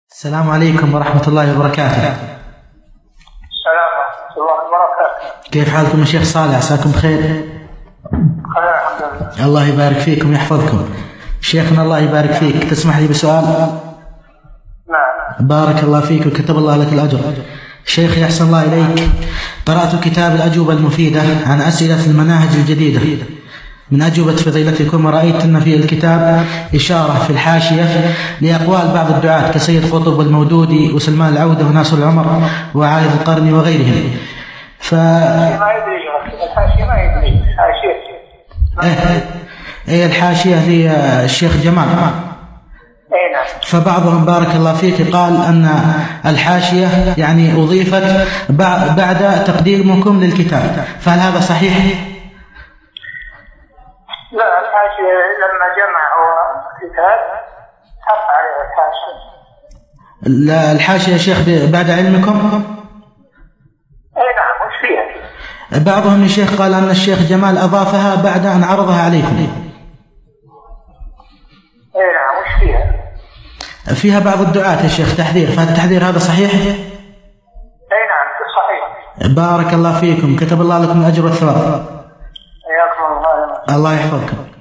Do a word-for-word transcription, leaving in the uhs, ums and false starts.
السلام عليكم ورحمة الله وبركاته. السلام ورحمة الله وبركاته. كيف حالكم يا شيخ صالح؟ عساكم بخير؟ خير الحمد لله. الله يبارك فيكم ويحفظكم. شيخنا الله يبارك فيك، تسمح لي بسؤال؟ نعم. بارك الله فيك وكتب الله لك الأجر. شيخ يحسن الله إليك، قرأت كتاب الأجوبة المفيدة عن أسئلة المناهج الجديدة من أجوبة فضيلتكم، ورأيت أن في الكتاب إشارة في الحاشية لأقوال بعض الدعاة كسيد قطب والمودودي وسلمان العودة وناصر العمر وعايد القرني وغيرهم. ف ما يدري الحاشية، ما يدري الحاشية. إيه إيه الحاشية للشيخ جمال. أي نعم. فبعضهم بارك الله فيك قال أن الحاشية يعني أضيفت بعد تقديمكم للكتاب، فهل هذا صحيح؟ لا، الحاشية لما جمعوا الكتاب حط عليها الحاشية. لا الحاشية يا شيخ بعد علمكم؟ أي نعم. وش فيها؟ بعضهم يا شيخ قال أن الشيخ جمال أضافها بعد أن عرضها عليكم. أي نعم. وش فيها؟ فيها بعض الدعاة يا شيخ تحذير، فهل التحذير هذا صحيح؟ أي نعم صحيح. بارك الله فيكم، كتب الله لكم الأجر والثواب. حياكم الله. الله يحفظكم.